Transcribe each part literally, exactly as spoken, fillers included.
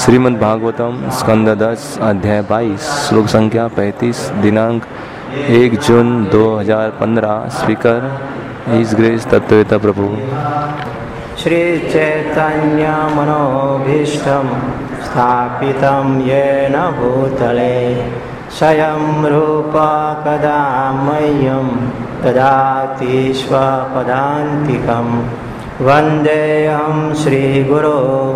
श्रीमद् भागवतम स्कंद दस अध्याय बाईस श्लोक संख्या पैंतीस दिनांक एक जून दो हज़ार पंद्रह स्पीकर इस ग्रेस तत्ववेता प्रभु। श्री चैतन्य मनोभीष्टं स्थापितं येन भूतले स्वयं रूप कदा मह्यं ददाति स्वपदान्तिकम् वन्देऽहं श्रीगुरो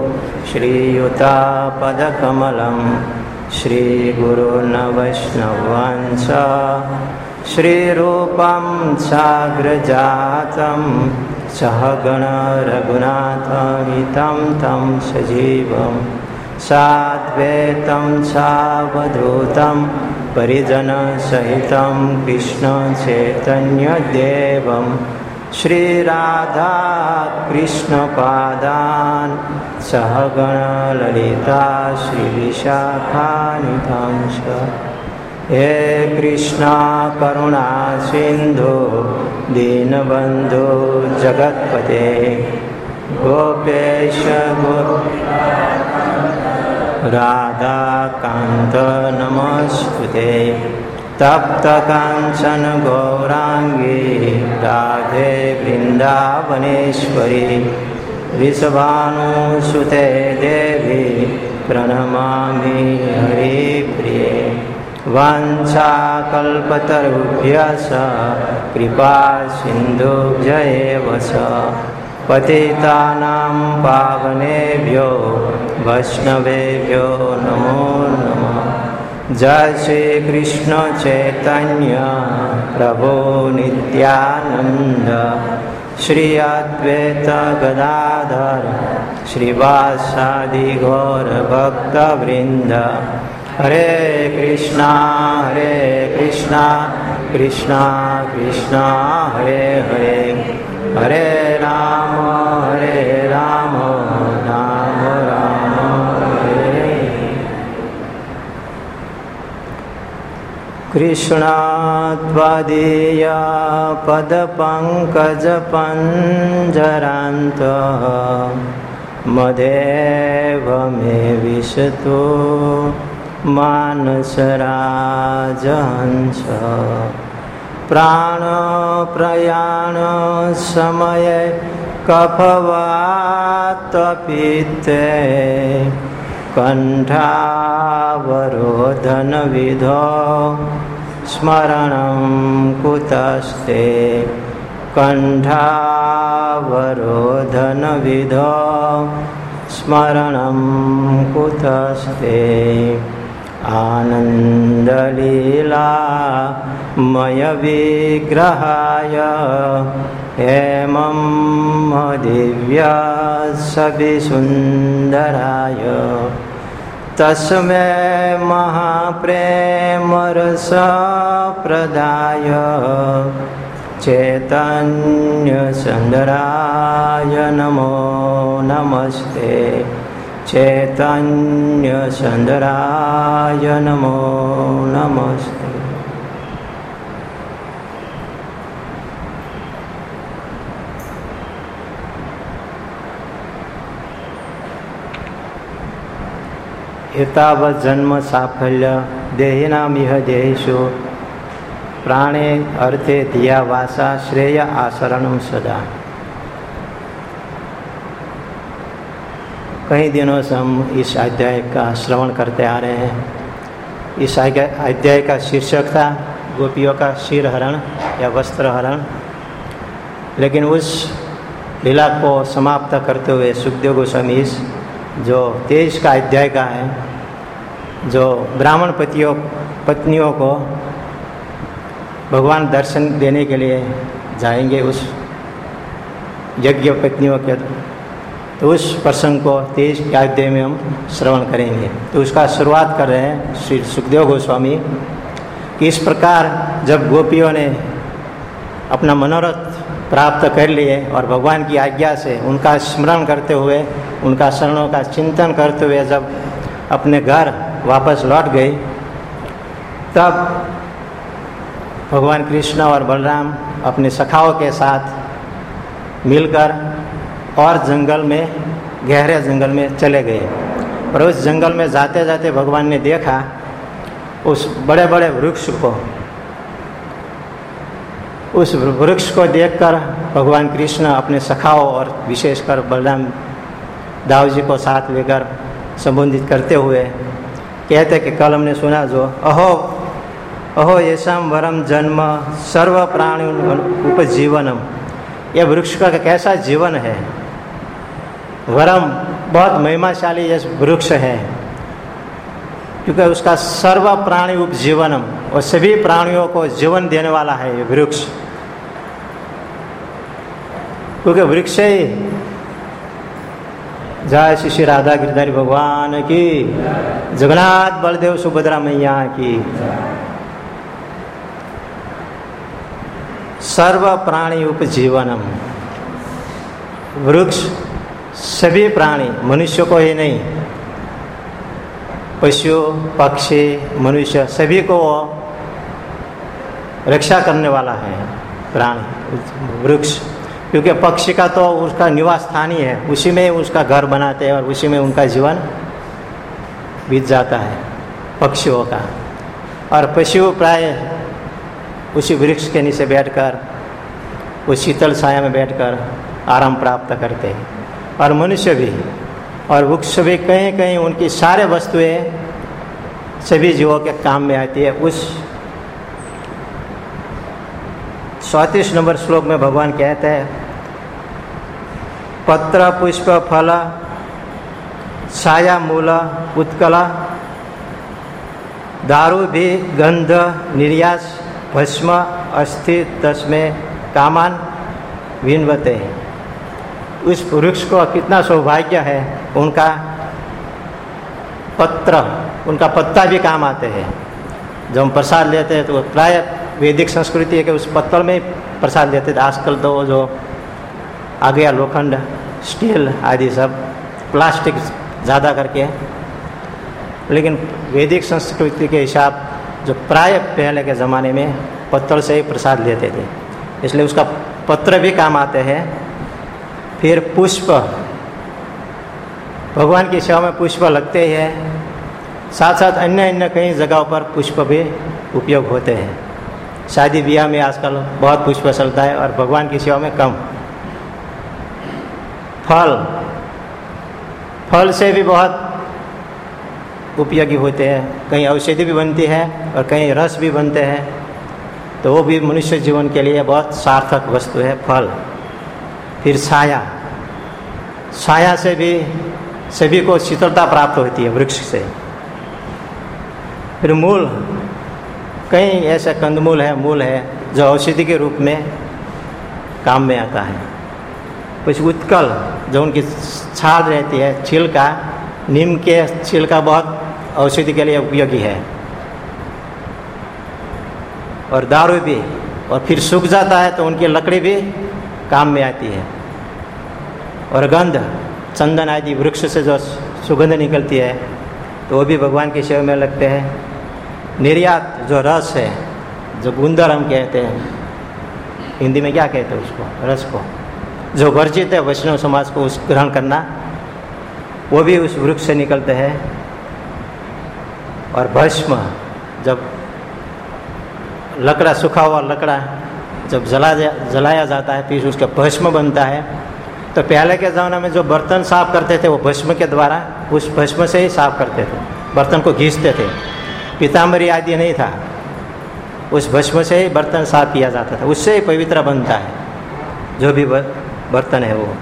श्रीयुतापदकमलं श्रीगुरून् वैष्णवांश्च श्रीरूपं साग्रजातं सहगण रघुनाथहितं तं सजीवं साद्वैतं सावधूतं परिजनसहितं कृष्णचैतन्यदेवं श्रीराधा कृष्णपादान् सहगण ललिता श्रीविशाखान्वितांश्च। हे कृष्णा करुणा सिन्धु दीनबन्धु जगत्पते गोपेश गो राधा कान्त नमस्तुते। तप्त कांचन गौरांगी राधे वृंदावनेश्वरी वृषभानुसुते देवी प्रणमामि हरिप्रिये। वाञ्छाकल्पतरुभ्यश्च कृपा सिन्धुभ्यैव च पतितानां पावनेभ्यो वैष्णवेभ्यो नमो नमः। जय श्री कृष्ण चैतन्य प्रभु नित्यानंद श्री अद्वैत गदाधर श्रीवासादि गौर भक्त वृंद। हरे कृष्णा हरे कृष्णा कृष्णा कृष्णा हरे हरे हरे राम हरे राम राम राम हरे। कृष्णात्वदीया पदपङ्कजपञ्जरान्तः मदेव मे विशतु मानसराजहंस। प्राणप्रयाण समये कफवातपित्ते कंठावरोधन विधो स्मरणं कुतस्ते। कंठावरोधन विधो स्मरणं कुतस्ते। आनंदलीला मय विग्रहाय हेमं दिव्य सविसुन्दराय तस्मै महाप्रेमरसप्रदाय चैतन्यसुन्दराय नमो नमस्ते। चैतन्यसुन्दराय नमो नमस्ते। एतावत् जन्म साफल्य देहिनामिह देहेषु प्राणे अर्थे धिया वासा श्रेय आचरणं सदा। कई दिनों से हम इस अध्याय का श्रवण करते आ रहे हैं। इस अध्याय का शीर्षक था गोपियों का शिर हरण या वस्त्र हरण, लेकिन उस लीला को समाप्त करते हुए सुखदेव गोस्वामी इस जो तेईस का अध्याय का है, जो ब्राह्मण पतियों पत्नियों को भगवान दर्शन देने के लिए जाएंगे उस यज्ञ पत्नियों के, तो उस प्रसंग को तेईस के अध्याय में हम श्रवण करेंगे। तो उसका शुरुआत कर रहे हैं श्री सुखदेव गोस्वामी कि इस प्रकार जब गोपियों ने अपना मनोरथ प्राप्त कर लिए और भगवान की आज्ञा से उनका स्मरण करते हुए उनका शरणों का चिंतन करते हुए जब अपने घर वापस लौट गए, तब भगवान कृष्ण और बलराम अपने सखाओं के साथ मिलकर और जंगल में, गहरे जंगल में चले गए। और उस जंगल में जाते जाते भगवान ने देखा उस बड़े बड़े वृक्ष को। उस वृक्ष को देखकर भगवान कृष्ण अपने सखाओं और विशेषकर बलराम दाऊ जी को साथ लेकर संबोधित करते हुए कहते कि कल हमने सुना जो अहो अहो येषाम वरम जन्म सर्व प्राणी उपजीवनम, यह वृक्ष का कैसा जीवन है। वरम बहुत महिमाशाली यह वृक्ष है क्योंकि उसका सर्व प्राणी उपजीवनम, और सभी प्राणियों को जीवन देने वाला है ये वृक्ष। क्योंकि वृक्ष ही जय श्री श्री राधा गिरधारी भगवान की, जगन्नाथ बलदेव सुभद्रा मैया की। सर्व प्राणी उपजीवनम, वृक्ष सभी प्राणी, मनुष्य को ही नहीं, पशु पक्षी मनुष्य सभी को रक्षा करने वाला है प्राणी वृक्ष। क्योंकि पक्षी का तो उसका निवास स्थान ही है, उसी में उसका घर बनाते हैं और उसी में उनका जीवन बीत जाता है पक्षियों का। और पशु प्राय उसी वृक्ष के नीचे बैठकर उस शीतल छाया में बैठकर आराम प्राप्त करते हैं, और मनुष्य भी। और वृक्ष भी कहीं कहीं उनकी सारे वस्तुएं सभी जीवों के काम में आती है। उस चौंतीस नंबर श्लोक में भगवान कहते हैं पत्र पुष्प फल छाया मूल उत्कला दारू भी गंध निर्यास भस्म अस्थि तस्मे कामान विन्वते। उस वृक्ष को कितना सौभाग्य है, उनका पत्र उनका पत्ता भी काम आते हैं। जब हम प्रसाद लेते हैं तो प्राय वैदिक संस्कृति है कि उस पत्तल में प्रसाद लेते थे। आजकल तो जो आ गया लोखंड स्टील आदि सब प्लास्टिक ज़्यादा करके, लेकिन वैदिक संस्कृति के हिसाब जो प्राय पहले के ज़माने में पत्तल से ही प्रसाद लेते थे, इसलिए उसका पत्र भी काम आते हैं। फिर पुष्प, भगवान की सेवा में पुष्प लगते हैं, साथ साथ अन्य अन्य कई जगहों पर पुष्प भी उपयोग होते हैं। शादी ब्याह में आजकल बहुत पुष्प चलता है और भगवान की सेवा में कम। फल, फल से भी बहुत उपयोगी होते हैं, कहीं औषधि भी बनती है और कहीं रस भी बनते हैं, तो वो भी मनुष्य जीवन के लिए बहुत सार्थक वस्तु है फल। फिर छाया, छाया से भी सभी को शीतलता प्राप्त होती है वृक्ष से। फिर मूल, कई ऐसे कंदमूल है, मूल है जो औषधि के रूप में काम में आता है। कुछ उत्कल, जो उनकी छाल रहती है, छिलका, नीम के छिलका बहुत औषधि के लिए उपयोगी है। और दारू भी, और फिर सूख जाता है तो उनकी लकड़ी भी काम में आती है। और गंध, चंदन आदि वृक्ष से जो सुगंध निकलती है तो वो भी भगवान की सेवा में लगते हैं। निर्यात, जो रस है, जो गुंदर हम कहते हैं, हिंदी में क्या कहते हैं उसको, रस को, जो वर्जित है वैष्णव समाज को उस ग्रहण करना, वो भी उस वृक्ष से निकलते हैं। और भस्म, जब लकड़ा, सूखा हुआ लकड़ा जब जला जलाया जाता है फिर उसका भस्म बनता है। तो पहले के ज़माने में जो बर्तन साफ करते थे वो भस्म के द्वारा, उस भस्म से ही साफ करते थे, बर्तन को घींचते थे। पीताम्बरी आदि नहीं था, उस भस्म से ही बर्तन साफ किया जाता था, उससे ही पवित्र बनता है जो भी बर्तन है वो।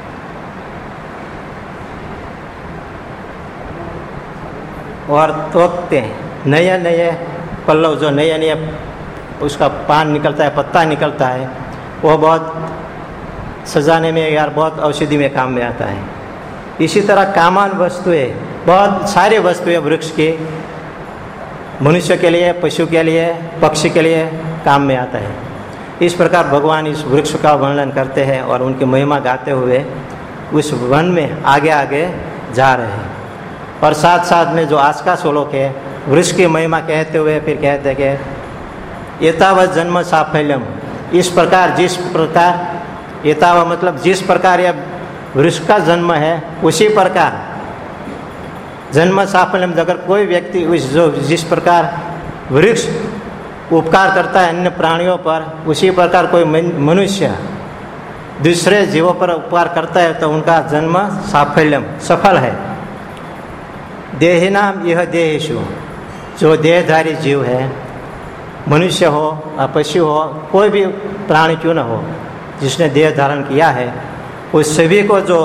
और तोकते, नए नए पल्लव, जो नए नए उसका पान निकलता है, पत्ता निकलता है, वो बहुत सजाने में यार बहुत औषधि में काम में आता है। इसी तरह कामान वस्तुएं, बहुत सारी वस्तुएं वृक्ष की मनुष्य के लिए, पशु के लिए, पक्षी के लिए काम में आता है। इस प्रकार भगवान इस वृक्ष का वर्णन करते हैं और उनकी महिमा गाते हुए उस वन में आगे आगे जा रहे हैं। और साथ साथ में जो आज का श्लोक है, वृक्ष की महिमा कहते हुए फिर कहते हैं कि एतावत जन्म साफल्यम, इस प्रकार, जिस प्रकार, एतावत मतलब जिस प्रकार यह वृक्ष का जन्म है उसी प्रकार जन्म साफल्य में अगर कोई व्यक्ति उस जो जिस प्रकार वृक्ष उपकार करता है अन्य प्राणियों पर, उसी प्रकार कोई मनुष्य दूसरे जीवों पर उपकार करता है तो उनका जन्म साफल्यम सफल है। देहिनाम यह देहेषु, जो देहधारी जीव है, मनुष्य हो या पशु हो, कोई भी प्राणी क्यों न हो जिसने देह धारण किया है, उस सभी को जो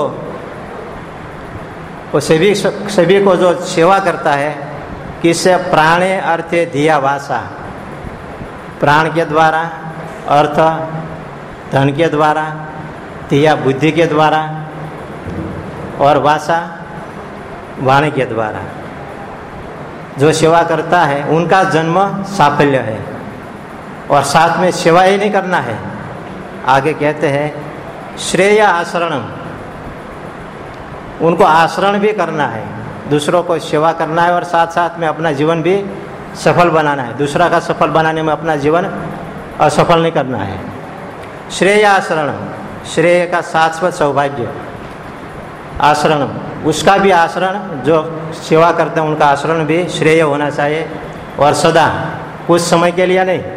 वो सभी सभी को जो सेवा करता है, किससे? प्राणे अर्थे धिया वासा, प्राण के द्वारा, अर्थ धन के द्वारा, धिया बुद्धि के द्वारा और वासा वाणी के द्वारा जो सेवा करता है उनका जन्म साफल्य है। और साथ में सेवा ही नहीं करना है, आगे कहते हैं श्रेय आचरणम, उनको आचरण भी करना है, दूसरों को सेवा करना है और साथ साथ में अपना जीवन भी सफल बनाना है। दूसरा का सफल बनाने में अपना जीवन असफल नहीं करना है। श्रेय आचरणम, श्रेय का शाश्वत सौभाग्य, आचरणम उसका भी आचरण, जो सेवा करते हैं उनका आचरण भी श्रेय होना चाहिए और सदा, कुछ समय के लिए नहीं।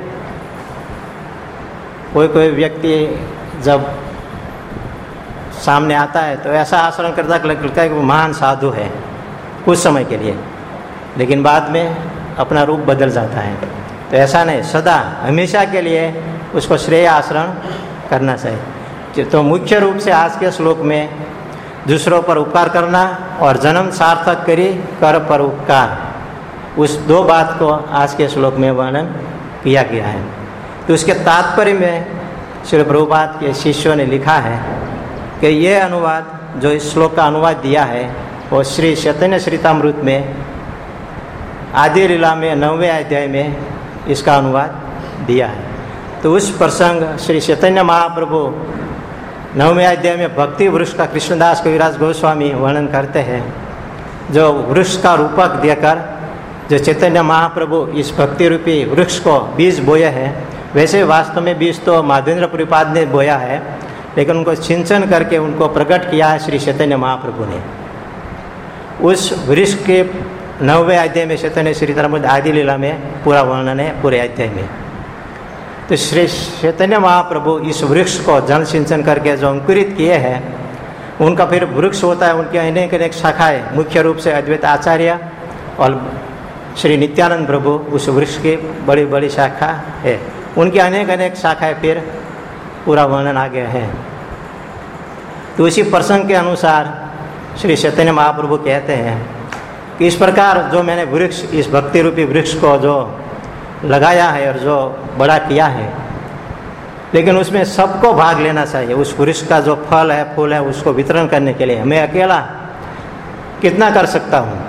कोई कोई व्यक्ति जब सामने आता है तो ऐसा आचरण करता है लगता है कि वो महान साधु है कुछ समय के लिए, लेकिन बाद में अपना रूप बदल जाता है। तो ऐसा नहीं, सदा हमेशा के लिए उसको श्रेय आचरण करना चाहिए। तो मुख्य रूप से आज के श्लोक में दूसरों पर उपकार करना और जन्म सार्थक करी कर पर उपकार, उस दो बात को आज के श्लोक में वर्णन किया गया है। तो उसके तात्पर्य में श्री प्रभुपाद के शिष्यों ने लिखा है कि ये अनुवाद, जो इस श्लोक का अनुवाद दिया है, वो श्री चैतन्य चरितामृत में आदि लीला में नौवें अध्याय में इसका अनुवाद दिया है। तो उस प्रसंग श्री चैतन्य महाप्रभु नौवें अध्याय में भक्ति वृक्ष का कृष्णदास कविराज गोस्वामी वर्णन करते हैं, जो वृक्ष का रूपक देकर जो चैतन्य महाप्रभु इस भक्ति रूपी वृक्ष को बीज बोए हैं। वैसे वास्तव में बीज तो माधवेंद्र पुरीपाद ने बोया है, लेकिन उनको सिंचन करके उनको प्रकट किया है श्री चैतन्य महाप्रभु ने। उस वृक्ष के नौवें अध्याय में चैतन्य चरितामृत आदि लीला में पूरा वर्णन है, पूरे अध्याय में। तो श्री चैतन्य महाप्रभु इस वृक्ष को जल सिंचन करके जो अंकुरित किए हैं, उनका फिर वृक्ष होता है, उनकी अनेक अनेक शाखाएँ, मुख्य रूप से अद्वैत आचार्य और श्री नित्यानंद प्रभु उस वृक्ष की बड़ी बड़ी शाखा है। उनकी अनेक अनेक शाखाएँ फिर पूरा वर्णन आ गया है। तो इसी प्रसंग के अनुसार श्री चैतन्य महाप्रभु कहते हैं कि इस प्रकार जो मैंने वृक्ष, इस भक्ति रूपी वृक्ष को जो लगाया है और जो बड़ा किया है, लेकिन उसमें सबको भाग लेना चाहिए। उस वृक्ष का जो फल है, फूल है, उसको वितरण करने के लिए मैं अकेला कितना कर सकता हूँ।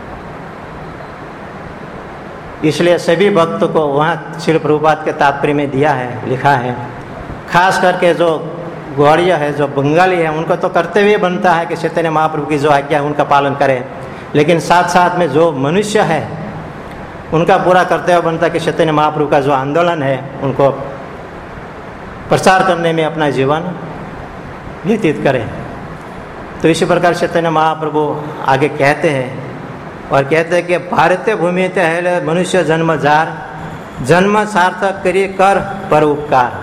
इसलिए सभी भक्त को वहाँ श्री प्रभुपाद के तात्पर्य में दिया है, लिखा है। खास करके जो गौड़िया है, जो बंगाली है, उनको तो कर्तव्य बनता है कि चैतन्य महाप्रभु की जो आज्ञा है उनका पालन करें, लेकिन साथ साथ में जो मनुष्य है उनका पूरा कर्तव्य बनता है कि चैतन्य महाप्रभु का जो आंदोलन है उनको प्रचार करने में अपना जीवन व्यतीत करें। तो इसी प्रकार चैतन्य महाप्रभु आगे कहते हैं और कहते हैं कि भारतीय भूमि ते है मनुष्य जन्म जार, जन्म सार्थक करिए कर पर उपकार।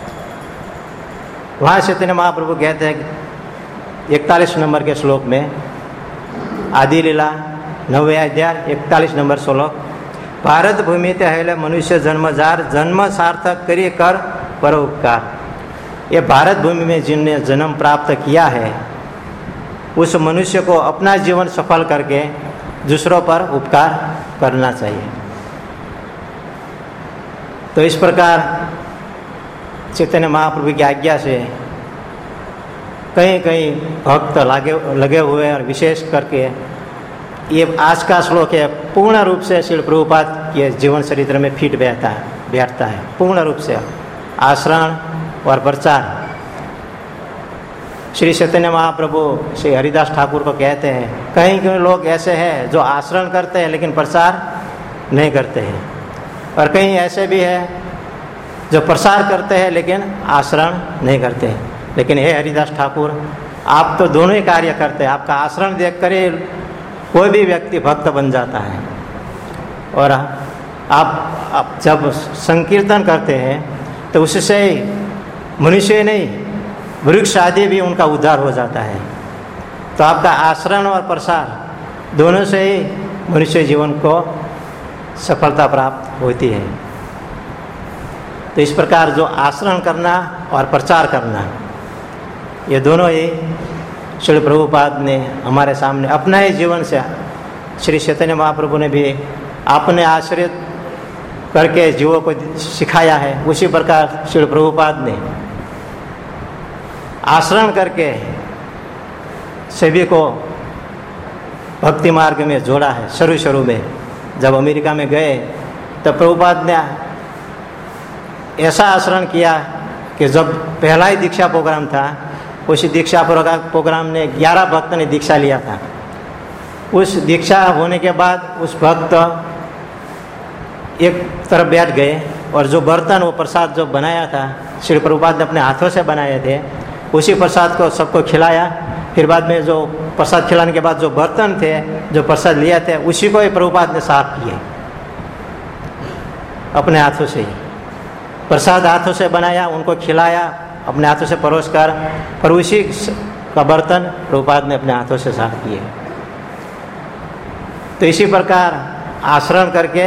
वहाँ चैतन्य महाप्रभु कहते हैं इकतालीस नंबर के श्लोक में, आदि लीला नवे अध्याय इकतालीस नंबर श्लोक, भारत भूमि ते है मनुष्य जन्म जार, जन्म सार्थक करिए कर पर उपकार। ये भारत भूमि में जिनने जन्म प्राप्त किया है उस मनुष्य को अपना जीवन सफल करके दूसरों पर उपकार करना चाहिए। तो इस प्रकार चैतन्य महाप्रभु की आज्ञा से कहीं कहीं भक्त लगे लगे हुए और विशेष करके ये आज का श्लोक है पूर्ण रूप से श्री प्रभुपाद के जीवन चरित्र में फिट बैठता है बैठता है पूर्ण रूप से। आचरण और प्रचार, श्री चैतन्य महाप्रभु श्री हरिदास ठाकुर को कहते हैं, कहीं कहीं लोग ऐसे हैं जो आचरण करते हैं लेकिन प्रचार नहीं करते हैं, और कहीं ऐसे भी है जो प्रसार करते हैं लेकिन आचरण नहीं करते हैं। लेकिन हे हरिदास ठाकुर, आप तो दोनों ही कार्य करते हैं। आपका आचरण देख कर ही कोई भी व्यक्ति भक्त बन जाता है। और आप, आप जब संकीर्तन करते हैं तो उससे मनुष्य नहीं, वृक्ष आदि भी उनका उद्धार हो जाता है। तो आपका आचरण और प्रसार दोनों से ही मनुष्य जीवन को सफलता प्राप्त होती है। तो इस प्रकार जो आचरण करना और प्रचार करना, ये दोनों ही श्री प्रभुपाद ने हमारे सामने अपना ही जीवन से, श्री चैतन्य महाप्रभु ने भी अपने आश्रित करके जीवों को सिखाया है। उसी प्रकार श्री प्रभुपाद ने आचरण करके सभी को भक्ति मार्ग में जोड़ा है। शुरू शुरू में जब अमेरिका में गए तो प्रभुपाद ने ऐसा आचरण किया कि जब पहला ही दीक्षा प्रोग्राम था, उसी दीक्षा प्रोग्राम ने ग्यारह भक्त ने दीक्षा लिया था। उस दीक्षा होने के बाद उस भक्त एक तरफ बैठ गए और जो बर्तन, वो प्रसाद जो बनाया था, श्री प्रभुपाद ने अपने हाथों से बनाए थे, उसी प्रसाद को सबको खिलाया। फिर बाद में जो प्रसाद खिलाने के बाद जो बर्तन थे, जो प्रसाद लिए थे, उसी को ही प्रभुपाद ने साफ किए अपने हाथों से ही। प्रसाद हाथों से बनाया, उनको खिलाया अपने हाथों से परोस कर, पर उसी का बर्तन प्रभुपाद ने अपने हाथों से साफ किए। तो इसी प्रकार आचरण करके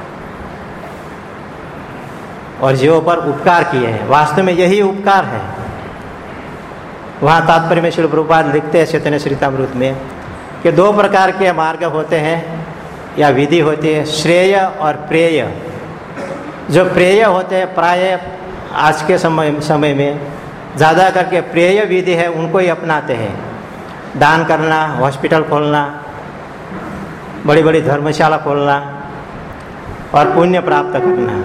और जीवों पर उपकार किए हैं। वास्तव में यही उपकार है। वहाँ तात्पर्य में श्री प्रभुपाद लिखते हैं चैतन्य चरितामृत में कि दो प्रकार के मार्ग होते हैं या विधि होती है, श्रेय और प्रेय। जो प्रेय होते हैं, प्राय आज के समय समय में ज़्यादा करके प्रेय विधि है, उनको ही अपनाते हैं। दान करना, हॉस्पिटल खोलना, बड़ी बड़ी धर्मशाला खोलना और पुण्य प्राप्त करना।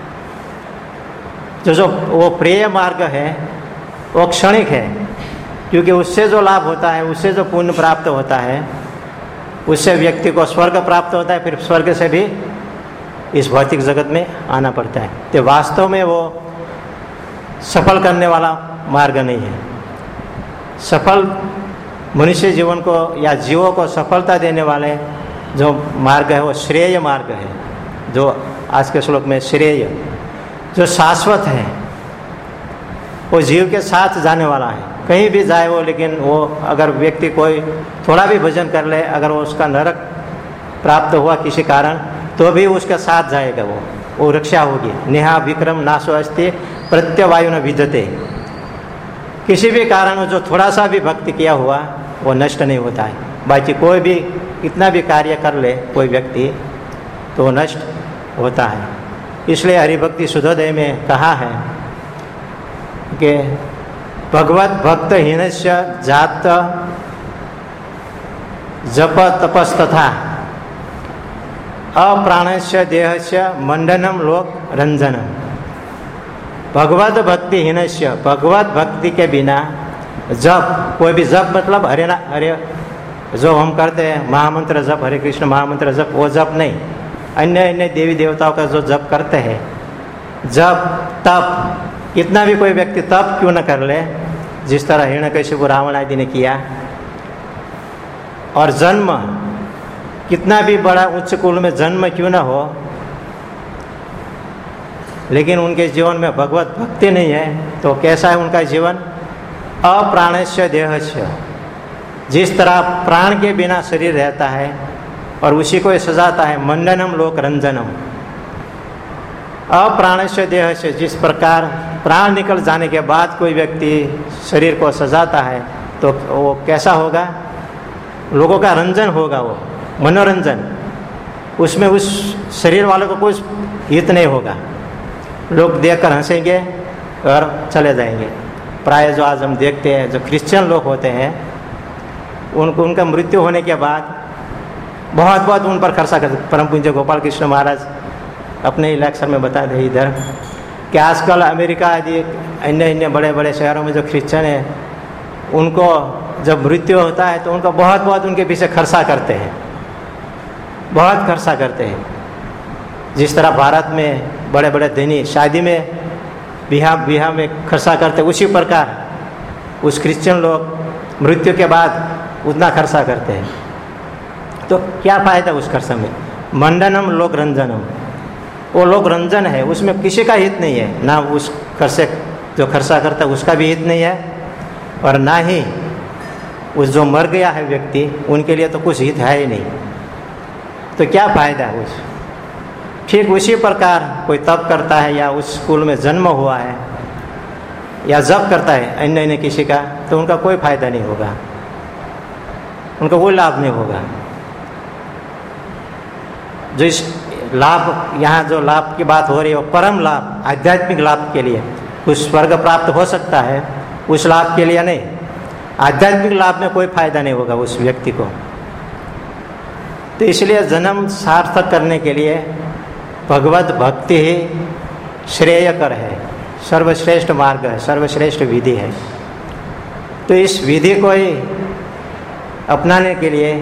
जो जो वो प्रेय मार्ग है वो क्षणिक है, क्योंकि उससे जो लाभ होता है, उससे जो पुण्य प्राप्त होता है, उससे व्यक्ति को स्वर्ग प्राप्त होता है, फिर स्वर्ग से भी इस भौतिक जगत में आना पड़ता है। तो वास्तव में वो सफल करने वाला मार्ग नहीं है। सफल मनुष्य जीवन को या जीवों को सफलता देने वाले जो मार्ग है वो श्रेय मार्ग है। जो आज के श्लोक में श्रेय, जो शाश्वत है, वो जीव के साथ जाने वाला है। कहीं भी जाए वो, लेकिन वो अगर व्यक्ति कोई थोड़ा भी भजन कर ले, अगर वो उसका नरक प्राप्त हुआ किसी कारण, तो भी उसके साथ जाएगा, वो वो रक्षा होगी। नेहा विक्रम नाशो अस्ति प्रत्यवायु न विद्यते। किसी भी कारण जो थोड़ा सा भी भक्ति किया हुआ वो नष्ट नहीं होता है। बाकी कोई भी कितना भी कार्य कर ले कोई व्यक्ति, तो वो नष्ट होता है। इसलिए हरिभक्ति शुद्धोदय में कहा है कि भगवत भक्त हीनस्य जात जप तपस्तथा अप्राणस्य देहस्य मंडनम लोक रंजनम। भगवत भक्ति हीनस्य, भगवत भक्ति के बिना जप, कोई भी जप मतलब हरे ना हरे जो हम करते हैं महामंत्र जप, हरे कृष्ण महामंत्र जप, वो जप नहीं। अन्य अन्य देवी देवताओं का जो जप करते हैं, जप तप, कितना भी कोई व्यक्ति तप क्यों न कर ले, जिस तरह हिरण्यकशिपु रावण आदि ने किया, और जन्म, कितना भी बड़ा उच्च कुल में जन्म क्यों न हो, लेकिन उनके जीवन में भगवत भक्ति नहीं है, तो कैसा है उनका जीवन? अप्राणस्य देहस्य। जिस तरह प्राण के बिना शरीर रहता है और उसी को सजाता है, मंडनम लोक रंजनम। अप्राणस्य देहस्य, जिस प्रकार प्राण निकल जाने के बाद कोई व्यक्ति शरीर को सजाता है, तो वो कैसा होगा? लोगों का रंजन होगा, वो मनोरंजन। उसमें उस शरीर वालों को कुछ हित नहीं होगा। लोग देखकर हंसेंगे और चले जाएंगे। प्राय जो आज हम देखते हैं, जो क्रिश्चियन लोग होते हैं, उनको उनका मृत्यु होने के बाद बहुत बहुत उन पर खर्चा करते। परम पूज्य गोपाल कृष्ण महाराज अपने ही लेक्चर में बता दे इधर कि आजकल अमेरिका आदि अन्य अन्य बड़े बड़े शहरों में जो क्रिश्चियन है, उनको जब मृत्यु होता है तो उनको बहुत बहुत उनके पीछे खर्चा करते हैं, बहुत खर्चा करते हैं। जिस तरह भारत में बड़े बड़े धनी शादी में बिहार बिहार में खर्चा करते, उसी प्रकार उस क्रिश्चियन लोग मृत्यु के बाद उतना खर्चा करते हैं। तो क्या फायदा उस खर्चा में? मंडनम लोक रंजनम, वो लोक रंजन है, उसमें किसी का हित नहीं है, ना उस खर्चे जो खर्चा करता है उसका भी हित नहीं है, और ना ही उस जो मर गया है व्यक्ति उनके लिए तो कुछ हित है ही नहीं। तो क्या फायदा है उस? ठीक उसी प्रकार कोई तप करता है या उस स्कूल में जन्म हुआ है या जप करता है अन्य अन्य किसी का, तो उनका कोई फायदा नहीं होगा, उनका कोई लाभ नहीं होगा। जो इस लाभ, यहाँ जो लाभ की बात हो रही है वो परम लाभ, आध्यात्मिक लाभ के लिए, कुछ स्वर्ग प्राप्त हो सकता है, उस लाभ के लिए नहीं। आध्यात्मिक लाभ में कोई फायदा नहीं होगा उस व्यक्ति को। तो इसलिए जन्म सार्थक करने के लिए भगवत भक्ति ही श्रेयकर है, सर्वश्रेष्ठ मार्ग है, सर्वश्रेष्ठ विधि है। तो इस विधि को ही अपनाने के लिए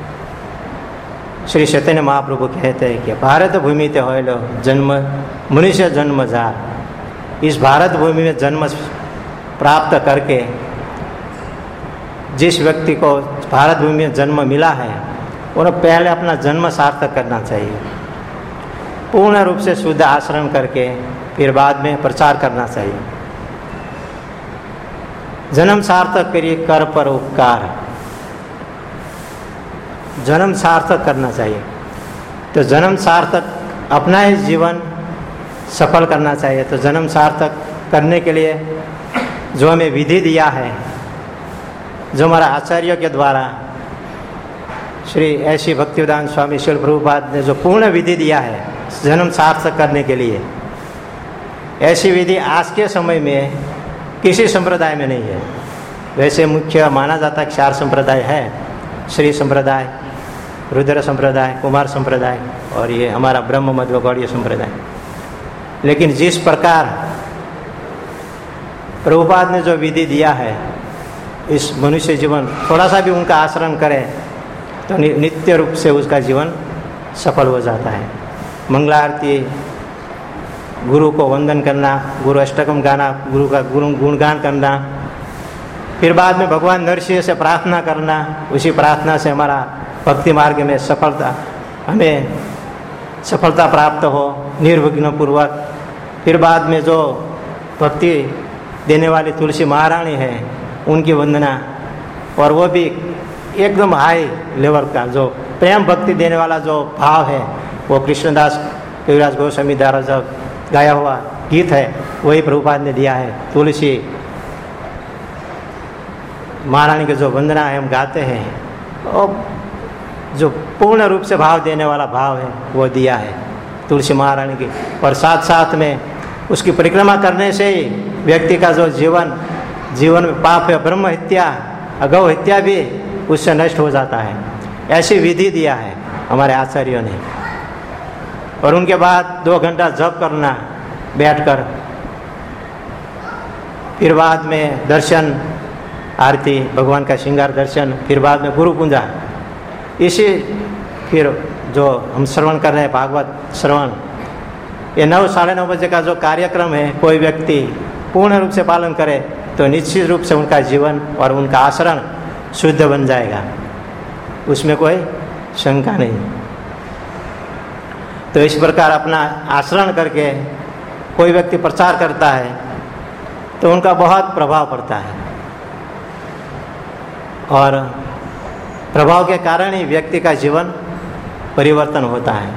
श्री चैतन्य महाप्रभु कहते हैं कि भारत भूमि ते हो लो जन्म मनुष्य जन्म जार। इस भारत भूमि में जन्म प्राप्त करके जिस व्यक्ति को भारत भूमि में जन्म मिला है उन्हें पहले अपना जन्म सार्थक करना चाहिए, पूर्ण रूप से शुद्ध आचरण करके फिर बाद में प्रचार करना चाहिए। जन्म सार्थक करिए कर पर उपकार, जन्म सार्थक करना चाहिए। तो जन्म सार्थक अपना ही जीवन सफल करना चाहिए। तो जन्म सार्थक करने के लिए जो हमें विधि दिया है, जो हमारा आचार्यों के द्वारा श्री ऐसी भक्तिवेदांत स्वामी श्रील प्रभुपाद ने जो पूर्ण विधि दिया है जन्म सार्थक करने के लिए, ऐसी विधि आज के समय में किसी संप्रदाय में नहीं है। वैसे मुख्य माना जाता है चार संप्रदाय है, श्री संप्रदाय, रुद्र संप्रदाय, कुमार संप्रदाय और ये हमारा ब्रह्म मध्व गौड़ीय संप्रदाय। लेकिन जिस प्रकार प्रभुपाद ने जो विधि दिया है, इस मनुष्य जीवन थोड़ा सा भी उनका आचरण करे तो नित्य रूप से उसका जीवन सफल हो जाता है। मंगला आरती, गुरु को वंदन करना, गुरु अष्टकम गाना, गुरु का गुरु गुणगान करना, फिर बाद में भगवान नरसिंह से प्रार्थना करना, उसी प्रार्थना से हमारा भक्ति मार्ग में सफलता, हमें सफलता प्राप्त हो निर्विघ्न पूर्वक। फिर बाद में जो भक्ति देने वाली तुलसी महारानी है उनकी वंदना, और वो भी एकदम हाई लेवल का जो प्रेम भक्ति देने वाला जो भाव है, वो कृष्णदास कविराज गोस्वामी द्वारा जो गाया हुआ गीत है वही प्रभुपाद ने दिया है। तुलसी महारानी के जो वंदना है हम गाते हैं, और जो पूर्ण रूप से भाव देने वाला भाव है वो दिया है तुलसी महारानी की। और साथ साथ में उसकी परिक्रमा करने से ही व्यक्ति का जो जीवन जीवन में पाप है, ब्रह्म हत्या, अगौ हत्या भी उससे नष्ट हो जाता है। ऐसी विधि दिया है हमारे आचार्यों ने। और उनके बाद दो घंटा जप करना बैठकर, फिर बाद में दर्शन आरती, भगवान का श्रृंगार दर्शन, फिर बाद में गुरु पूजा। इसी फिर जो हम श्रवण कर रहे हैं भागवत श्रवण, ये नौ साढ़े नौ बजे का जो कार्यक्रम है, कोई व्यक्ति पूर्ण रूप से पालन करे तो निश्चित रूप से उनका जीवन और उनका आचरण शुद्ध बन जाएगा, उसमें कोई शंका नहीं। तो इस प्रकार अपना आचरण करके कोई व्यक्ति प्रचार करता है तो उनका बहुत प्रभाव पड़ता है, और प्रभाव के कारण ही व्यक्ति का जीवन परिवर्तन होता है।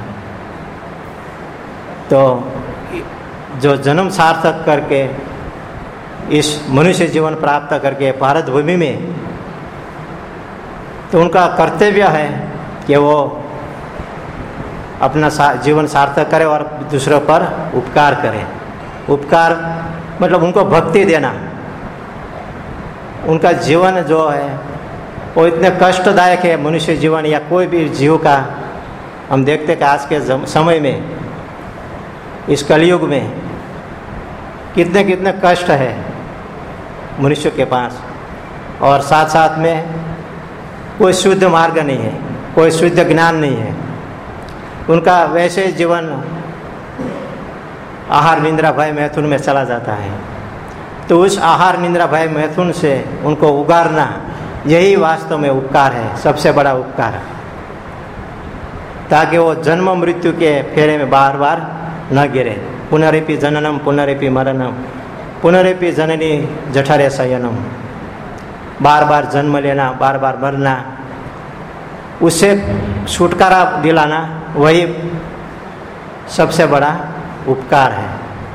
तो जो जन्म सार्थक करके इस मनुष्य जीवन प्राप्त करके भारत भूमि में, तो उनका कर्तव्य है कि वो अपना सा, जीवन सार्थक करे और दूसरों पर उपकार करे। उपकार मतलब उनको भक्ति देना। उनका जीवन जो है वो इतने कष्टदायक है, मनुष्य जीवन या कोई भी जीव का। हम देखते कि आज के समय में, इस कलयुग में कितने कितने कष्ट है मनुष्य के पास, और साथ साथ में कोई शुद्ध मार्ग नहीं है, कोई शुद्ध ज्ञान नहीं है। उनका वैसे जीवन आहार निंद्रा भय मैथुन में चला जाता है। तो उस आहार निंद्रा भय मैथुन से उनको उगारना, यही वास्तव में उपकार है, सबसे बड़ा उपकार। ताकि वो जन्म मृत्यु के फेरे में बार बार न गिरे। पुनरेपि जननम पुनरेपि मरणम पुनरेपि जननी जठरे शयनम, बार बार जन्म लेना, बार बार मरना, उससे छुटकारा दिलाना, वही सबसे बड़ा उपकार है।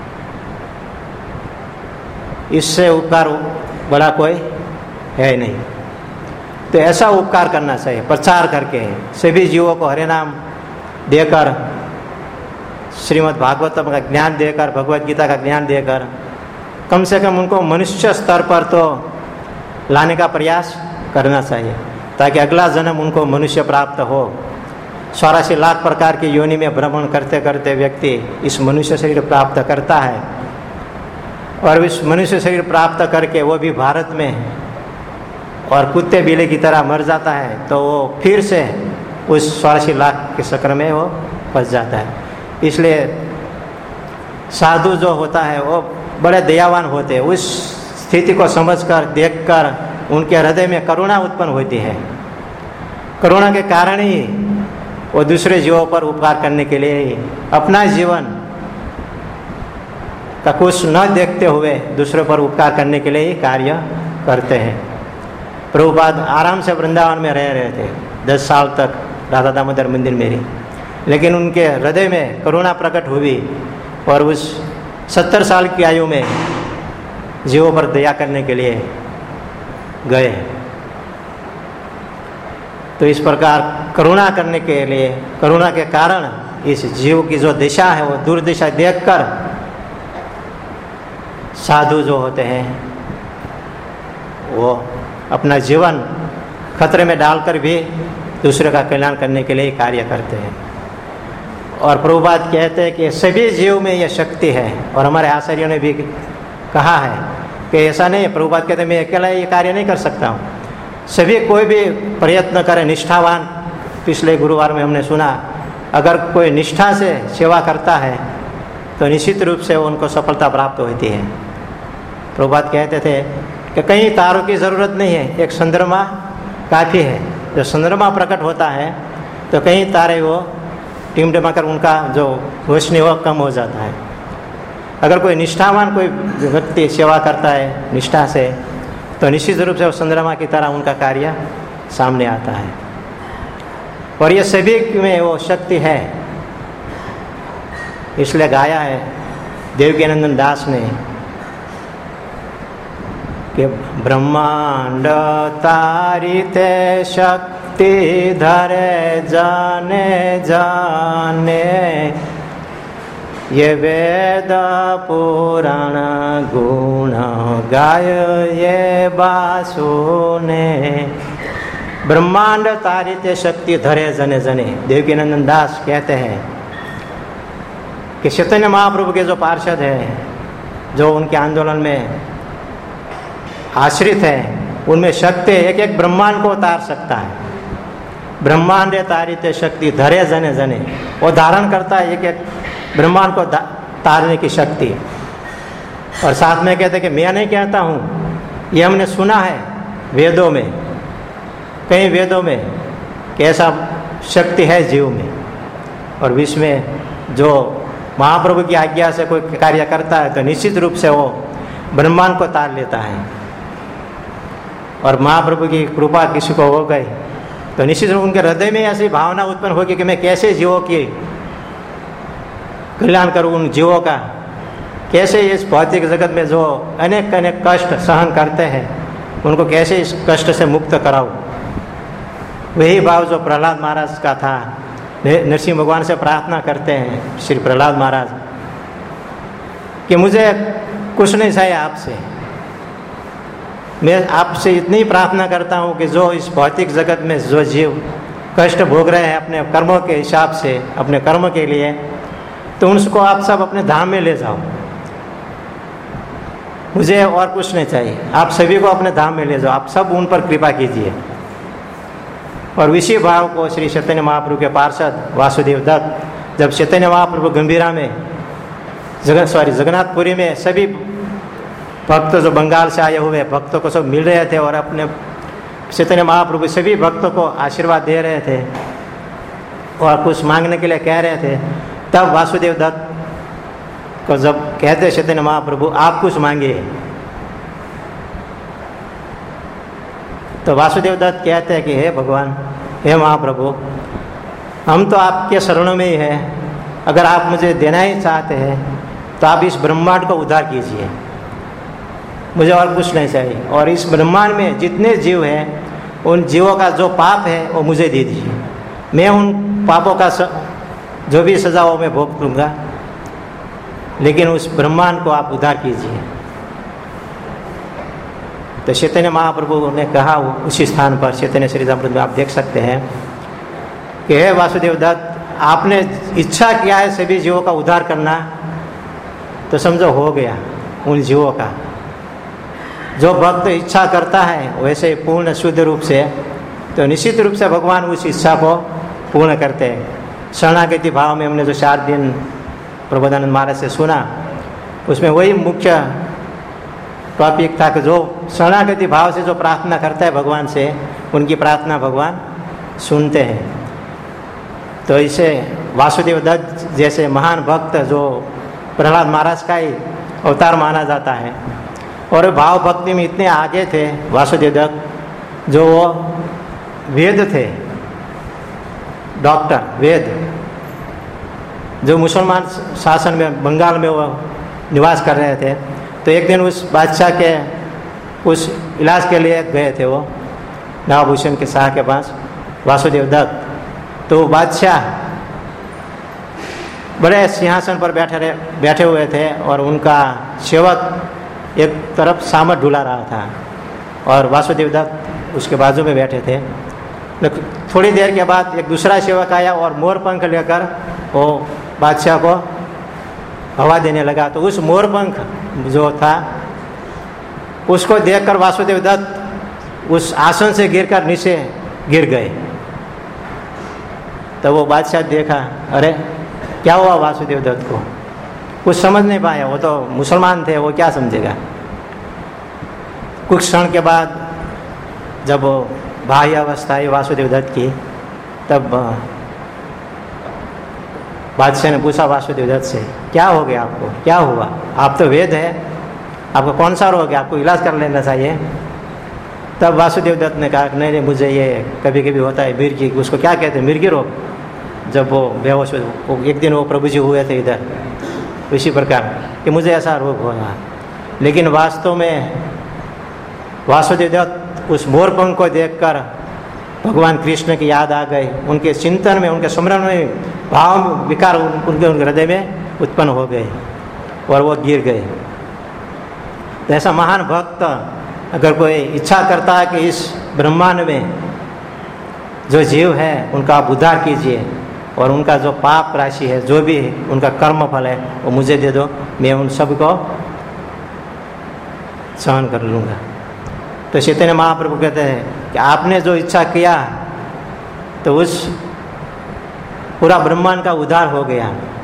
इससे उपकार बड़ा कोई है नहीं। तो ऐसा उपकार करना चाहिए, प्रचार करके सभी जीवों को हरे नाम देकर, श्रीमद् भागवतम का ज्ञान देकर, भगवत गीता का ज्ञान देकर, कम से कम उनको मनुष्य स्तर पर तो लाने का प्रयास करना चाहिए, ताकि अगला जन्म उनको मनुष्य प्राप्त हो। चौरासी लाख प्रकार की योनि में भ्रमण करते करते व्यक्ति इस मनुष्य शरीर प्राप्त करता है, और इस मनुष्य शरीर प्राप्त करके वो भी भारत में और कुत्ते बिल्ली की तरह मर जाता है, तो वो फिर से उस चौरासी लाख के चक्र में वो फंस जाता है। इसलिए साधु जो होता है वो बड़े दयावान होते हैं। उस स्थिति को समझकर, देखकर उनके हृदय में करुणा उत्पन्न होती है। करुणा के कारण ही वो दूसरे जीवों पर उपकार करने के लिए अपना जीवन का कुछ न देखते हुए दूसरों पर उपकार करने के लिए ही कार्य करते हैं। प्रभुपाद आराम से वृंदावन में रह रहे थे दस साल तक, राधा दामोदर मंदिर मेरी, लेकिन उनके हृदय में करुणा प्रकट हुई और उस सत्तर साल की आयु में जीवों पर दया करने के लिए गए। तो इस प्रकार करुणा करने के लिए, करुणा के कारण इस जीव की जो दिशा है वो दुर्दिशा देखकर साधु जो होते हैं वो अपना जीवन खतरे में डालकर भी दूसरे का कल्याण करने के लिए कार्य करते हैं। और प्रभुपाद कहते हैं कि सभी जीव में यह शक्ति है, और हमारे आचार्यों ने भी कहा है कि ऐसा नहीं है। प्रभुपाद कहते हैं मैं अकेला ये कार्य नहीं कर सकता हूँ, सभी कोई भी प्रयत्न करे, निष्ठावान। पिछले गुरुवार में हमने सुना, अगर कोई निष्ठा से सेवा करता है तो निश्चित रूप से उनको सफलता प्राप्त होती है। प्रभुपाद कहते थे कि कई तारों की ज़रूरत नहीं है, एक चंद्रमा काफ़ी है। जब चंद्रमा प्रकट होता है तो कई तारे वो टिमटिमा कर उनका जो रोशनी हो कम हो जाता है। अगर कोई निष्ठावान कोई व्यक्ति सेवा करता है निष्ठा से, तो निश्चित रूप से वो चंद्रमा की तरह उनका कार्य सामने आता है। और ये सभी में वो शक्ति है। इसलिए गाया है देवकीनंदन दास ने कि ब्रह्मांड तारिते शक्ति धरे जाने जाने, ये वेद पुराण गुण गाय ये बासुने। ब्रह्मांड तारिते शक्ति धरे जने जने। देवकीनंदन दास कहते हैं कि चैतन्य महाप्रभु के जो पार्षद हैं, जो उनके आंदोलन में आश्रित है, उनमें शक्ति एक एक ब्रह्मांड को उतार सकता है। ब्रह्मांड तारिते शक्ति धरे जने जने, वो धारण करता है एक एक ब्रह्मांड को तारने की शक्ति। और साथ में कहते हैं कि मैं नहीं कहता हूँ, ये हमने सुना है वेदों में, कई वेदों में कि ऐसा शक्ति है जीव में। और विश्व में जो महाप्रभु की आज्ञा से कोई कार्य करता है तो निश्चित रूप से वो ब्रह्मांड को तार लेता है। और महाप्रभु की कृपा किसी को हो गई तो निश्चित रूप उनके हृदय में ऐसी भावना उत्पन्न होगी कि मैं कैसे जीवों की कल्याण करूँ, उन जीवों का कैसे इस भौतिक जगत में जो अनेक अनेक कष्ट सहन करते हैं उनको कैसे इस कष्ट से मुक्त कराऊँ। वही भाव जो प्रहलाद महाराज का था। नरसिंह भगवान से प्रार्थना करते हैं श्री प्रहलाद महाराज कि मुझे कुछ नहीं चाहिए आपसे, मैं आपसे इतनी प्रार्थना करता हूँ कि जो इस भौतिक जगत में जो जीव कष्ट भोग रहे हैं अपने कर्मों के हिसाब से, अपने कर्म के लिए, तो उनको आप सब अपने धाम में ले जाओ। मुझे और कुछ नहीं चाहिए, आप सभी को अपने धाम में ले जाओ, आप सब उन पर कृपा कीजिए। और इसी भाव को श्री चैतन्य महाप्रभु के पार्षद वासुदेव दत्त जब चैतन्य महाप्रभु गंभीरा में जगन सॉरी जगन्नाथपुरी में सभी भक्त जो बंगाल से आए हुए भक्तों को सब मिल रहे थे और अपने चैतन्य महाप्रभु सभी भक्तों को आशीर्वाद दे रहे थे, और कुछ मांगने के लिए कह रहे थे, तब वासुदेव दत्त को जब कहते चैतन्य महाप्रभु आप कुछ मांगे, तो वासुदेव दत्त कहते हैं कि हे भगवान, हे महाप्रभु, हम तो आपके शरणों में ही हैं, अगर आप मुझे देना ही चाहते हैं तो आप इस ब्रह्मांड को उद्धार कीजिए, मुझे और कुछ नहीं चाहिए। और इस ब्रह्मांड में जितने जीव हैं उन जीवों का जो पाप है वो मुझे दे दीजिए, मैं उन पापों का स, जो भी सजा हो मैं भोग लूँगा, लेकिन उस ब्रह्मांड को आप उद्धार कीजिए। तो चैतन्य महाप्रभु ने कहा उसी स्थान पर, चैतन्य चरितामृत में आप देख सकते हैं कि हे वासुदेव दत्त, आपने इच्छा किया है सभी जीवों का उद्धार करना, तो समझो हो गया उन जीवों का। जो भक्त इच्छा करता है वैसे पूर्ण शुद्ध रूप से, तो निश्चित रूप से भगवान उस इच्छा को पूर्ण करते हैं। शरणागति भाव में हमने जो चार दिन प्रबोधानंद महाराज से सुना, उसमें वही मुख्य टॉपिक था कि जो शरणागति भाव से जो प्रार्थना करता है भगवान से, उनकी प्रार्थना भगवान सुनते हैं। तो इसे वासुदेव दत्त जैसे महान भक्त जो प्रहलाद महाराज का ही अवतार माना जाता है, और भाव भक्ति में इतने आगे थे वासुदेव दत्त, जो वो वेद थे, डॉक्टर वेद, जो मुसलमान शासन में बंगाल में वो निवास कर रहे थे। तो एक दिन उस बादशाह के उस इलाज के लिए गए थे वो नवाभूषण के शाह के पास, वासुदेव दत्त। तो बादशाह बड़े सिंहासन पर बैठे रहे बैठे हुए थे, और उनका सेवक एक तरफ सामत ढुला रहा था, और वासुदेव दत्त उसके बाजू में बैठे थे। थोड़ी देर के बाद एक दूसरा सेवक आया और मोर पंख लेकर वो बादशाह को हवा देने लगा। तो उस मोर पंख जो था उसको देखकर वासुदेव दत्त उस आसन से गिरकर नीचे गिर गए। तो वो बादशाह देखा, अरे क्या हुआ वासुदेव दत्त को, कुछ समझ नहीं पाया, वो तो मुसलमान थे, वो क्या समझेगा। कुछ क्षण के बाद जब बाह्य अवस्था आई वासुदेव दत्त की, तब बादशाह ने पूछा वासुदेव दत्त से, क्या हो गया आपको, क्या हुआ, आप तो वेद है, आपको कौन सा रोग है, आपको इलाज कर लेना चाहिए। तब वासुदेव दत्त ने कहा नहीं नहीं, मुझे ये कभी कभी होता है मिर्गी, उसको क्या कहते हैं, मिर्गी रोग। जब वो बेहोश हो, एक दिन वो प्रभु जी हुए थे इधर, इसी प्रकार कि मुझे ऐसा रोग हो रहा। लेकिन वास्तव में वासुदेव दत्त उस मोरपंख को देखकर भगवान कृष्ण की याद आ गई, उनके चिंतन में, उनके स्मरण में भाव विकार उनके उनके हृदय में उत्पन्न हो गए और वो गिर गए। तो ऐसा महान भक्त अगर कोई इच्छा करता है कि इस ब्रह्मांड में जो जीव है उनका आप उद्धार कीजिए, और उनका जो पाप राशि है, जो भी उनका कर्म फल है, वो मुझे दे दो, मैं उन सब को सहन कर लूँगा। तो चैतन्य महाप्रभु कहते हैं कि आपने जो इच्छा किया तो उस पूरा ब्रह्मांड का उद्धार हो गया।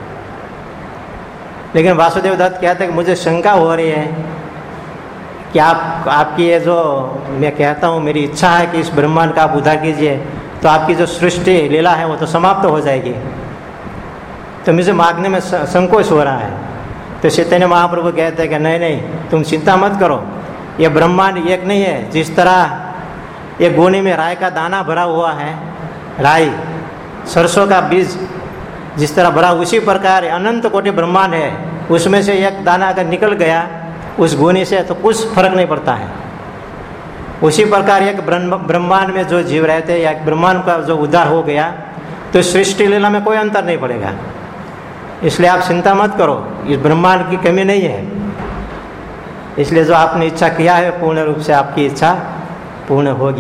लेकिन वासुदेव दत्त कहते हैं कि मुझे शंका हो रही है कि आप आपकी ये जो मैं कहता हूँ, मेरी इच्छा है कि इस ब्रह्मांड का आप उद्धार कीजिए, तो आपकी जो सृष्टि लीला है वो तो समाप्त तो हो जाएगी, तो मुझे मांगने में संकोच हो रहा है। तो चैतन्य महाप्रभु कहते हैं कि नहीं नहीं, तुम चिंता मत करो, ये ब्रह्मांड एक नहीं है। जिस तरह एक गोनी में राई का दाना भरा हुआ है, राई सरसों का बीज जिस तरह भरा, उसी प्रकार अनंत कोटि ब्रह्मांड है, उसमें से एक दाना अगर निकल गया उस गोनी से तो कुछ फर्क नहीं पड़ता है। उसी प्रकार एक ब्रह्मांड में जो जीव रहते हैं, या ब्रह्मांड का जो उद्धार हो गया, तो सृष्टि लीला में कोई अंतर नहीं पड़ेगा। इसलिए आप चिंता मत करो, इस ब्रह्मांड की कमी नहीं है। इसलिए जो आपने इच्छा किया है पूर्ण रूप से आपकी इच्छा पूर्ण होगी।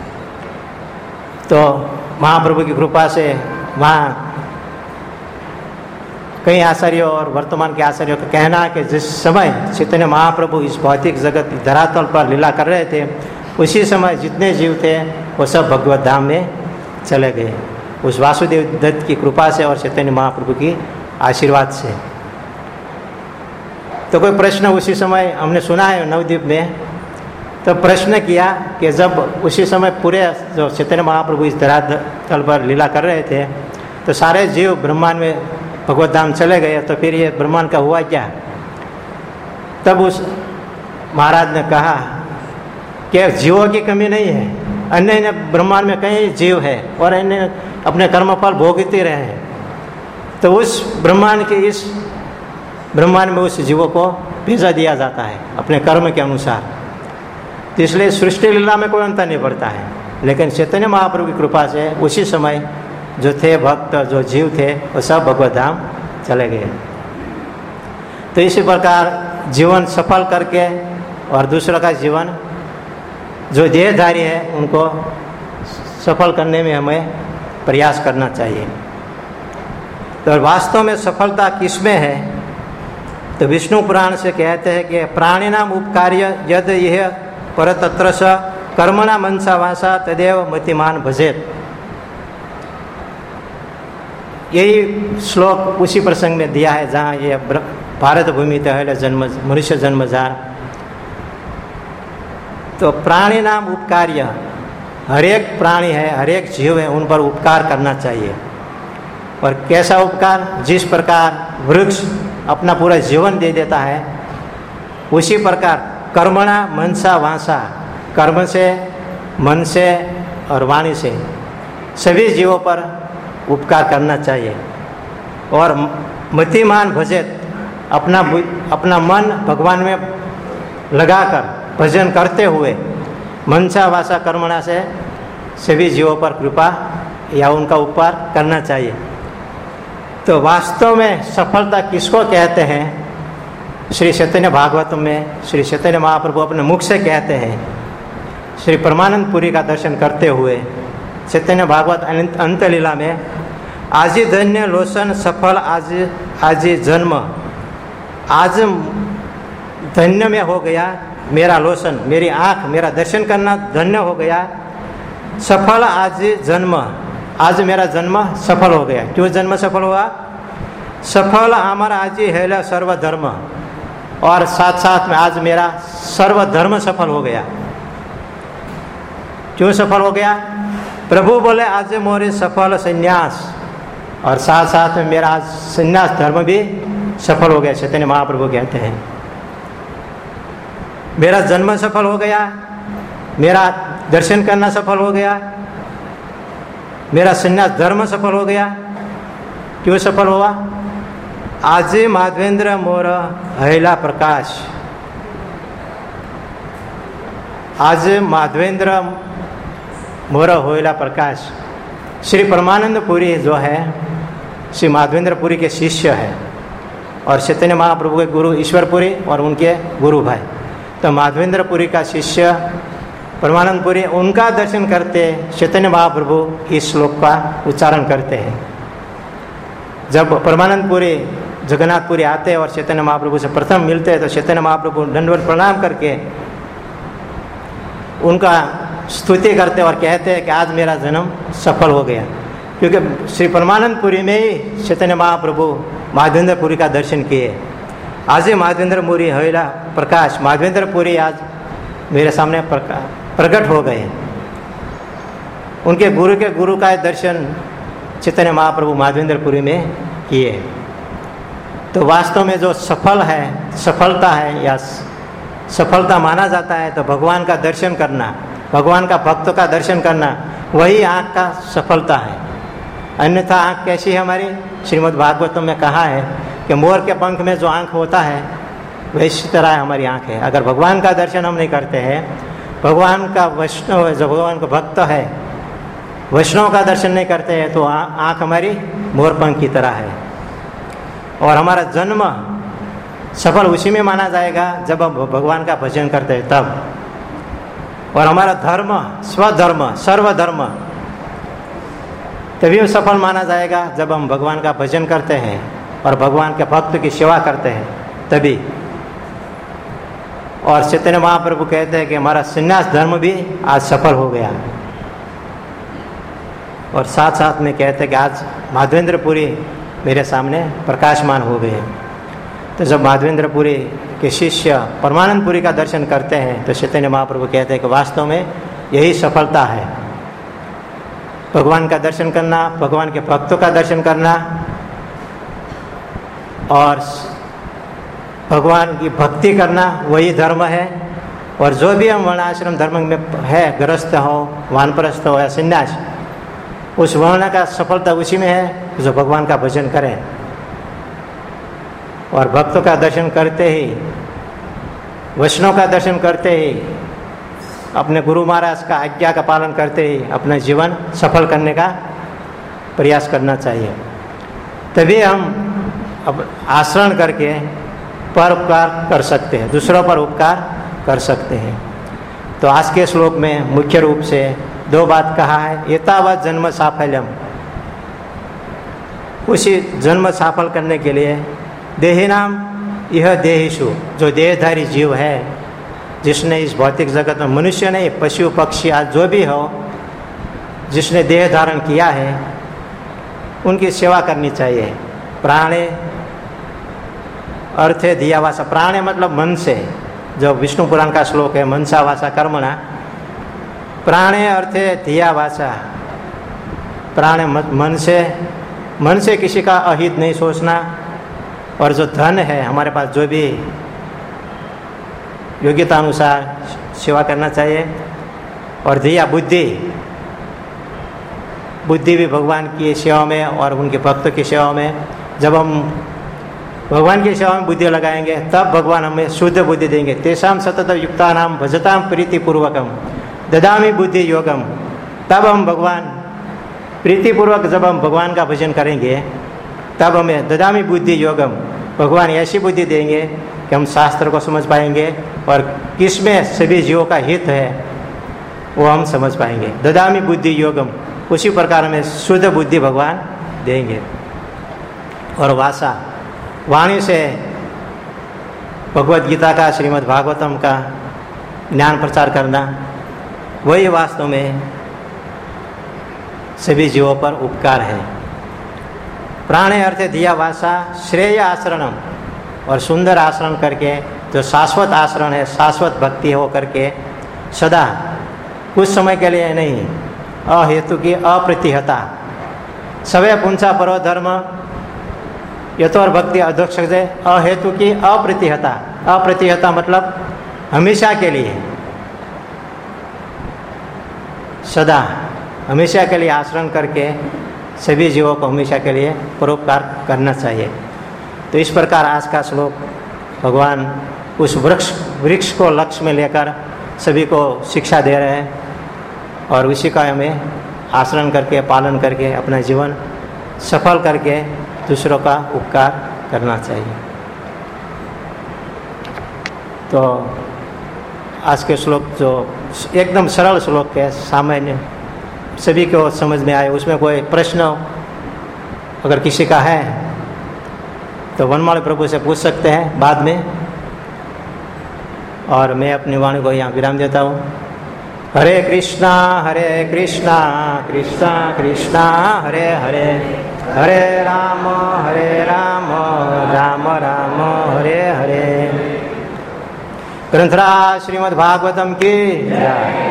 तो महाप्रभु की कृपा से वहाँ कई आचार्यों और वर्तमान के आचार्यों का कहना है कि जिस समय चैतन्य महाप्रभु इस भौतिक जगत धरातल पर लीला कर रहे थे, उसी समय जितने जीव थे वो सब भगवत धाम में चले गए, उस वासुदेव दत्त की कृपा से और चैतन्य महाप्रभु की आशीर्वाद से। तो कोई प्रश्न उसी समय हमने सुना है नवद्वीप में, तो प्रश्न किया कि जब उसी समय पूरे जो चैतन्य महाप्रभु इस धरातल पर लीला कर रहे थे, तो सारे जीव ब्रह्मांड में भगवत धाम चले गए, तो फिर ये ब्रह्मांड का हुआ क्या? तब उस महाराज ने कहा कि जीवों की कमी नहीं है, अन्य अन्य ब्रह्मांड में कई जीव है और अन्य अपने कर्मफल भोगते रहे हैं, तो उस ब्रह्मांड के इस ब्रह्मांड में उस जीवों को भेजा दिया जाता है अपने कर्म के अनुसार। तो इसलिए सृष्टि लीला में कोई अंतर नहीं पड़ता है। लेकिन चैतन्य महाप्रभु की कृपा से उसी समय जो थे भक्त, जो जीव थे, वो सब भगवत धाम चले गए। तो इसी प्रकार जीवन सफल करके और दूसरों का जीवन जो देहधारी है उनको सफल करने में हमें प्रयास करना चाहिए। तो वास्तव में सफलता किसमें है? तो विष्णु पुराण से कहते हैं कि प्राणिनाम उपकार्य यद यह परतत्र स कर्मणा मनसा वासा तदेव मतिमान भजेत। यही श्लोक उसी प्रसंग में दिया है जहाँ ये भारत भूमि तहल जन्म मनुष्य जन्म जार। तो प्राणी नाम उपकार्य, हरेक प्राणी है, हरेक जीव है, उन पर उपकार करना चाहिए। और कैसा उपकार? जिस प्रकार वृक्ष अपना पूरा जीवन दे देता है, उसी प्रकार कर्मणा मनसा वासा, कर्म से, मन से और वाणी से सभी जीवों पर उपकार करना चाहिए। और मतिमान भजेत, अपना अपना मन भगवान में लगाकर भजन करते हुए मनसा वासा कर्मणा से सभी जीवों पर कृपा या उनका उपकार करना चाहिए। तो वास्तव में सफलता किसको कहते हैं? श्री चैतन्य भागवत में श्री चैतन्य महाप्रभु अपने मुख से कहते हैं। श्री परमानंद पुरी का दर्शन करते हुए चैतन्य भागवत अंत लीला में, आजी धन्य लोचन सफल आज आजी जन्म, आज धन्य में हो गया मेरा लोचन, मेरी आँख, मेरा दर्शन करना धन्य हो गया। सफल आज जन्म, आज मेरा जन्म सफल हो गया। क्यों जन्म सफल हुआ? सफल हमारा आज ही है सर्वधर्म, और साथ साथ में आज मेरा सर्वधर्म सफल हो गया। क्यों सफल हो गया? प्रभु बोले आज मोरे सफल संन्यास, और साथ साथ में मेरा आज संन्यास धर्म भी सफल हो गया। चैतन्य महाप्रभु कहते हैं मेरा जन्म सफल हो गया, मेरा दर्शन करना सफल हो गया, मेरा संन्यास धर्म सफल हो गया। क्यों सफल हुआ? आज माधवेंद्र मोर हयला प्रकाश, आज माधवेंद्र मोर होयला प्रकाश। श्री परमानंद पुरी जो है श्री माधवेंद्र पुरी के शिष्य है, और चैतन्य महाप्रभु के गुरु ईश्वरपुरी और उनके गुरु भाई। तो माधवेंद्र पुरी का शिष्य परमानंद पुरी, उनका दर्शन करते चैतन्य महाप्रभु इस श्लोक का उच्चारण करते हैं। जब परमानंद पुरी जगन्नाथपुरी आते हैं और चैतन्य महाप्रभु से प्रथम मिलते हैं, तो चैतन्य महाप्रभु दंडवत प्रणाम करके उनका स्तुति करते और कहते हैं कि आज मेरा जन्म सफल हो गया। क्योंकि श्री परमानंदपुरी में ही चैतन्य महाप्रभु माधवेंद्रपुरी का दर्शन किए। आज ही माधवेंद्रपुरी हयला प्रकाश, माधवेंद्रपुरी आज मेरे सामने प्रकट हो गए। उनके गुरु के गुरु का दर्शन चैतन्य महाप्रभु माधवेंद्रपुरी में किए। तो वास्तव में जो सफल है, सफलता है या सफलता माना जाता है, तो भगवान का दर्शन करना, भगवान का भक्त का दर्शन करना, वही आँख का सफलता है। अन्यथा आँख कैसी है हमारी? श्रीमद् भागवतम में कहा है कि मोर के पंख में जो आँख होता है वैसी तरह हमारी आँख है। अगर भगवान का दर्शन हम नहीं करते हैं, भगवान का वैष्णव जो भगवान का भक्त है, वैष्णव का दर्शन नहीं करते हैं, तो आँख हमारी मोर पंख की तरह है। और हमारा जन्म सफल उसी में माना जाएगा जब हम भगवान का भजन करते हैं तब। और हमारा धर्म, स्वधर्म, सर्वधर्म तभी सफल माना जाएगा जब हम भगवान का भजन करते हैं और भगवान के भक्त की सेवा करते हैं तभी। और चैतन्य महाप्रभु कहते हैं कि हमारा संन्यास धर्म भी आज सफल हो गया। और साथ साथ में कहते हैं कि आज माधवेंद्रपुरी मेरे सामने प्रकाशमान हो गए। तो जब माधवेंद्रपुरी के शिष्य परमानंदपुरी का दर्शन करते हैं, तो चैतन्य महाप्रभु कहते हैं कि वास्तव में यही सफलता है। भगवान का दर्शन करना, भगवान के भक्तों का दर्शन करना और भगवान की भक्ति करना, वही धर्म है। और जो भी हम वर्णाश्रम धर्म में है, गृहस्थ हो, वानप्रस्थ हो या संन्यास, उस वर्ण का सफलता उसी में है जो भगवान का भजन करें और भक्तों का दर्शन करते ही, वैष्णव का दर्शन करते ही, अपने गुरु महाराज का आज्ञा का पालन करते ही अपना जीवन सफल करने का प्रयास करना चाहिए। तभी हम अब आचरण करके परोपकार कर सकते हैं, दूसरों पर उपकार कर सकते हैं। तो आज के श्लोक में मुख्य रूप से दो बात कहा है। एतावत् जन्म साफल्यम, उसी जन्म सफल करने के लिए देहिनाम यह देहिषु, जो देहधारी जीव है, जिसने इस भौतिक जगत में, मनुष्य नहीं, पशु पक्षी आज जो भी हो, जिसने देह धारण किया है, उनकी सेवा करनी चाहिए। प्राणे अर्थे धिया वासा, प्राणे मतलब मन से, जो विष्णु पुराण का श्लोक है, मनसा वासा कर्मणा। प्राणे अर्थे धिया वासा, प्राणे मन से, मन से किसी का अहित नहीं सोचना। और जो धन है हमारे पास, जो भी योग्यता अनुसार सेवा करना चाहिए। और धिया बुद्धि, बुद्धि भी भगवान की सेवा में और उनके भक्तों की सेवा में। जब हम भगवान की सेवा में बुद्धि लगाएंगे तब भगवान हमें शुद्ध बुद्धि देंगे। तेषाम सतत युक्तानाम भजताम प्रीतिपूर्वकम ददामि बुद्धि योगम। तब हम भगवान प्रीतिपूर्वक, जब हम भगवान का भजन करेंगे तब हमें ददामि बुद्धि योगम, भगवान ऐसी बुद्धि देंगे कि हम शास्त्र को समझ पाएंगे और किसमें सभी जीवों का हित है वो हम समझ पाएंगे। ददामि बुद्धि योगम, उसी प्रकार हमें शुद्ध बुद्धि भगवान देंगे। और वासा, वाणी से भगवद गीता का, श्रीमद् भागवतम का ज्ञान प्रचार करना, वही वास्तव में सभी जीवों पर उपकार है। प्राणे अर्थे धिया वासा श्रेय आचरणम, और सुंदर आचरण करके, जो शाश्वत आचरण है, शाश्वत भक्ति हो करके, सदा, कुछ समय के लिए नहीं, अहेतु की अप्रतिहता, सवय पुंसा परो धर्म यथोर भक्ति अध्यक्ष से, अहेतु की अप्रतिहता। अप्रतिहता मतलब हमेशा के लिए, सदा, हमेशा के लिए आचरण करके सभी जीवों को हमेशा के लिए परोपकार करना चाहिए। तो इस प्रकार आज का श्लोक भगवान उस वृक्ष वृक्ष को लक्ष्य में लेकर सभी को शिक्षा दे रहे हैं और उसी का हमें आचरण करके, पालन करके अपना जीवन सफल करके दूसरों का उपकार करना चाहिए। तो आज के श्लोक जो एकदम सरल श्लोक है, सामान्य, सभी को समझ में आए, उसमें कोई प्रश्न अगर किसी का है तो वनमाली प्रभु से पूछ सकते हैं बाद में। और मैं अपनी वाणी को यहाँ विराम देता हूँ। हरे कृष्णा हरे कृष्णा कृष्णा कृष्णा हरे हरे, हरे राम हरे राम राम राम हरे हरे। ग्रंथराज श्रीमद् भागवतम की जय।